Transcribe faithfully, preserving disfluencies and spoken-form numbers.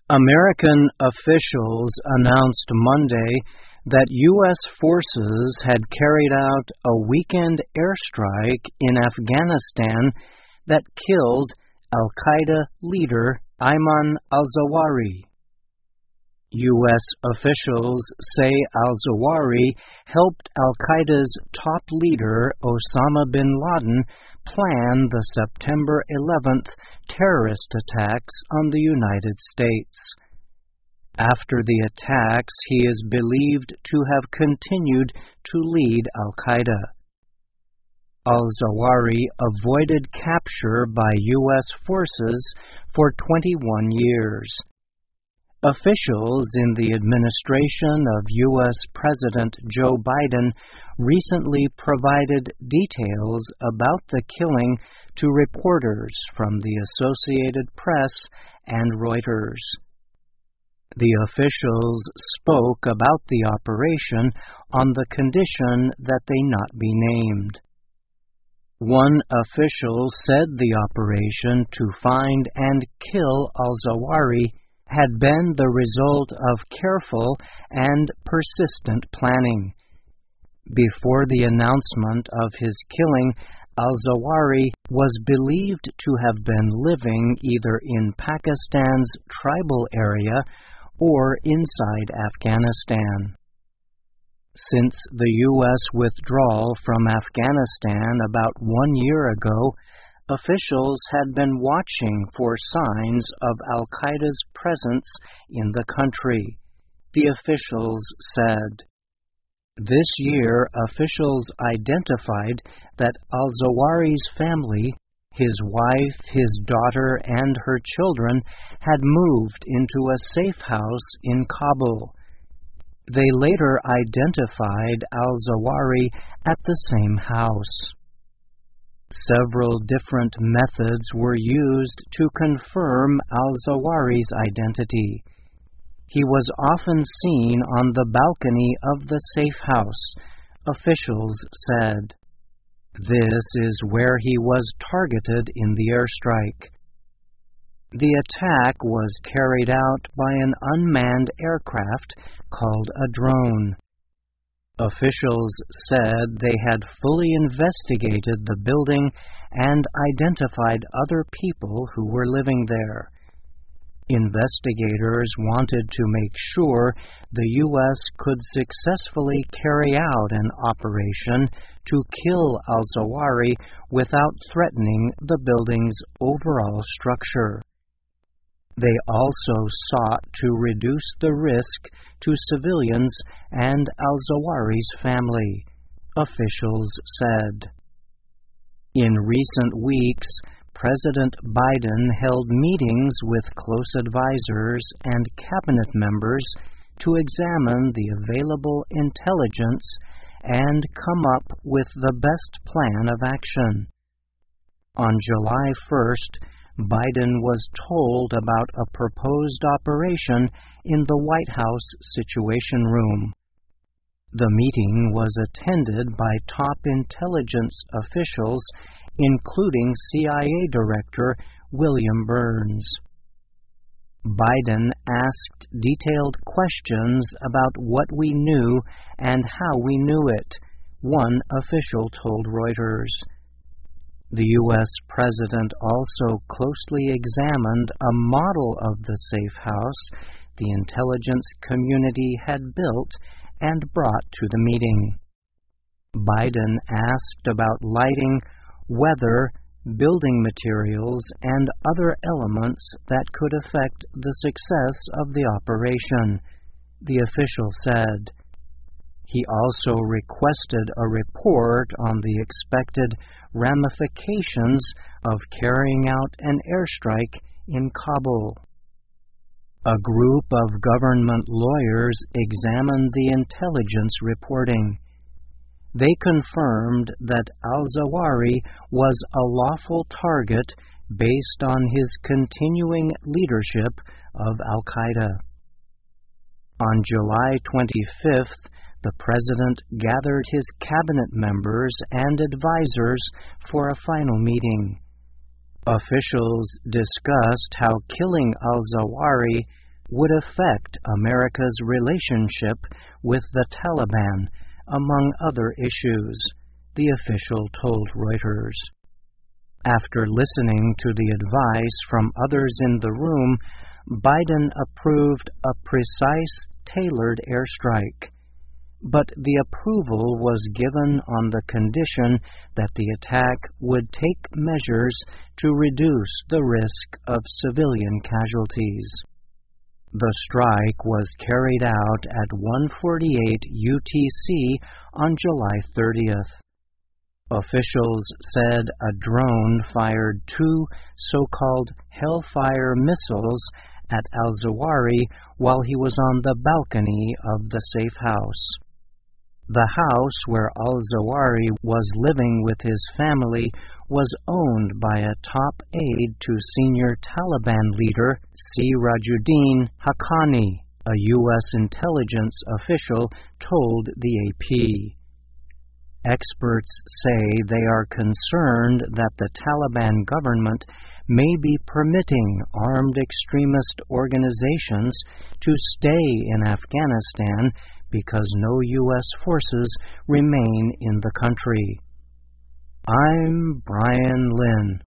American officials announced Monday that U S forces had carried out a weekend airstrike in Afghanistan that killed al-Qaeda leader Ayman al-Zawahiri. U S officials say al-Zawahiri helped al-Qaeda's top leader Osama bin Laden plan the September eleventh terrorist attacks on the United States. After the attacks, he is believed to have continued to lead al-Qaeda. Al-Zawahiri avoided capture by U S forces for twenty-one years. Officials in the administration of U S President Joe Biden recently provided details about the killing to reporters from the Associated Press and Reuters. The officials spoke about the operation on the condition that they not be named. One official said the operation to find and kill al-Zawahiri had been the result of careful and persistent planning. Before the announcement of his killing, al-Zawahiri was believed to have been living either in Pakistan's tribal area or inside Afghanistan. Since the U S withdrawal from Afghanistan about one year ago, officials had been watching for signs of al-Qaeda's presence in the country, the officials said. This year, officials identified that al-Zawahiri's family, his wife, his daughter, and her children had moved into a safe house in Kabul. They later identified al-Zawahiri at the same house. Several different methods were used to confirm al-Zawahiri's identity. He was often seen on the balcony of the safe house, officials said. This is where he was targeted in the airstrike. The attack was carried out by an unmanned aircraft called a drone. Officials said they had fully investigated the building and identified other people who were living there. Investigators wanted to make sure the U S could successfully carry out an operation to kill al-Zawahiri without threatening the building's overall structure. They also sought to reduce the risk to civilians and al-Zawahiri's family, officials said. In recent weeks, President Biden held meetings with close advisors and cabinet members to examine the available intelligence and come up with the best plan of action. On July first, Biden was told about a proposed operation in the White House Situation Room. The meeting was attended by top intelligence officials, including C I A Director William Burns. Biden asked detailed questions about what we knew and how we knew it, one official told Reuters. The U S president also closely examined a model of the safe house the intelligence community had built and brought to the meeting. Biden asked about lighting, weather, building materials, and other elements that could affect the success of the operation, the official said. He also requested a report on the expected ramifications of carrying out an airstrike in Kabul. A group of government lawyers examined the intelligence reporting. They confirmed that al-Zawahiri was a lawful target based on his continuing leadership of al-Qaeda. On July twenty-fifth, the President gathered his cabinet members and advisors for a final meeting. Officials discussed how killing al-Zawahiri would affect America's relationship with the Taliban, among other issues, the official told Reuters. After listening to the advice from others in the room, Biden approved a precise, tailored airstrike. But the approval was given on the condition that the attack would take measures to reduce the risk of civilian casualties. The strike was carried out at one forty-eight U T C on July thirtieth. Officials said a drone fired two so-called Hellfire missiles at al-Zawahiri while he was on the balcony of the safe house. The house where al-Zawahiri was living with his family was owned by a top aide to senior Taliban leader Sirajuddin Haqqani, a U S intelligence official told the A P. Experts say they are concerned that the Taliban government may be permitting armed extremist organizations to stay in Afghanistan because no U S forces remain in the country. I'm Brian Lynn.